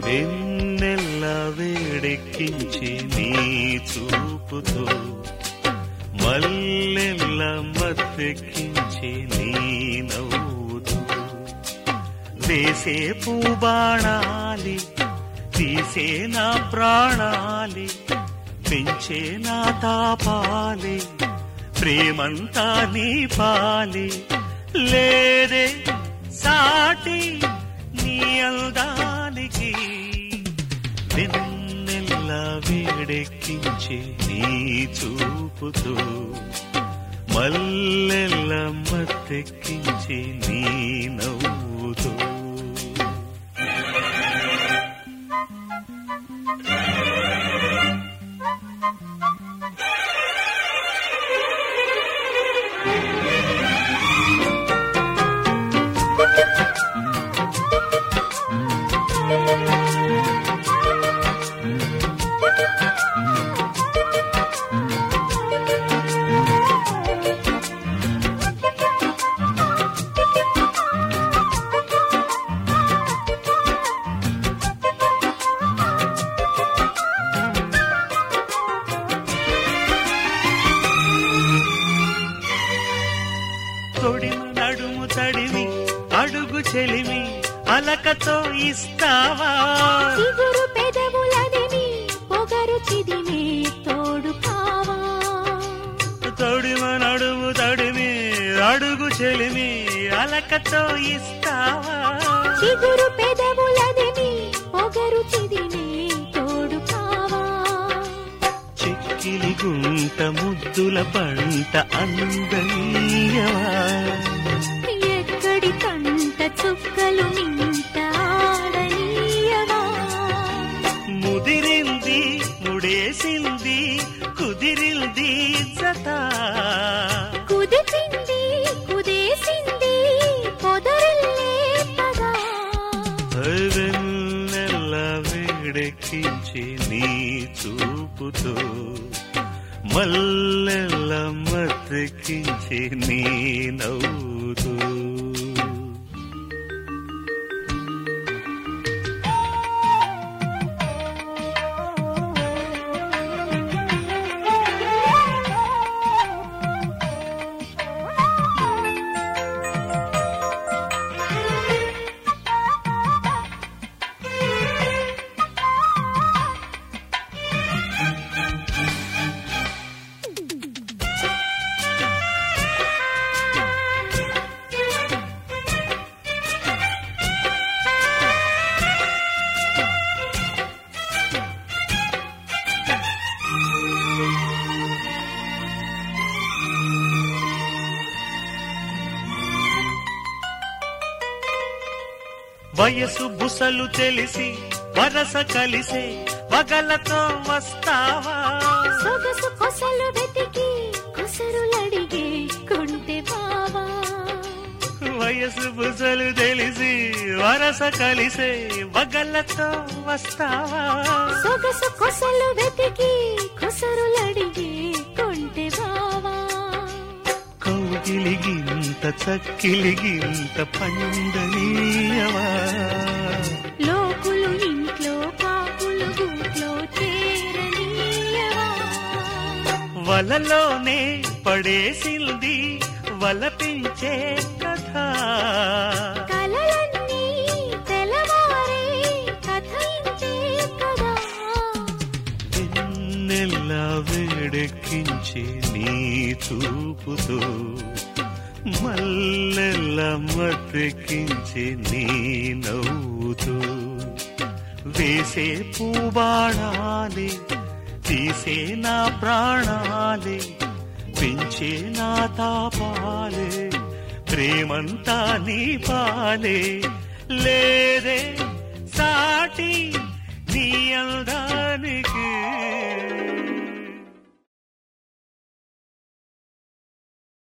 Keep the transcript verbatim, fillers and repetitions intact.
వెన్నెల్ల వేడెక్కించి నీ చూపుతో మల్లెల్ల మత్తెక్కించి నీ నవ్వుతో వేసే పూబాణాలి తీసే నా ప్రాణాలి పెంచే నా తాపాలి ప్రేమంతా నీ పాలి లేదే సాటి నీ అందానికి వెన్నెల్ల వేడెక్కించి నీ చూపుతో మల్లెల్ల మత్తెక్కించి నీ నవ్వుతో తొడిమ నడుము తడివి అడుగు చెలిమి అలకతో ఇస్తావా చిగురు పెదవులదిమి పొగరు చిదిమి తోడు కావా తొడిమ నడుము తడివి అడుగు చెలిమి అలకతో ఇస్తావా చిగురు పెదవులదిమి పొగరు చిదిమి తోడు కావా చిక్కిలి గుంట ముద్దుల పంట అందనీయవా ఎక్కడి కంట చుక్కలు నింట ఆడనీయవా ముదిరింది ముడేసింది కుదిరింది జత కుదిపింది కుదేసింది పొదరిల్లే పదా వెన్నెల్ల వేడెక్కించి నీ చూపుతో మల్లెల్ల మత్తెక్కించి నీ నవ్వుతో వయసు బుసలు తెలిసి వరస కలిసే వగలతో వస్తావా సొగసు కొసలు వెతికి కొసరులడిగే కొంటె బావా వయసు బుసలు తెలిసి వరస కలిసే వగలతో వస్తావా సొగసు కొసలు వెతికి కొసరులడిగే కొంటె బావా కౌగిలిగింత చక్కిలిగింత పండనీయవా లోకులు ఇంట్లో కాకులు గూట్లో చేరనీయవా వలలోనే పడేసింది వలపించే కథ కలలన్నీ తెలవారే కథయించే కదా వెన్నెల్ల వేడెక్కించి నీ చూపుతో మల్లెల్ల మత్తెక్కించి నీ నవ్వుతో వేసే పూబాణాలి తీసే నా ప్రాణాలి పెంచే నా తాపాలే ప్రేమంతా నీ పాలే లేదే సాటి నీ అందానికి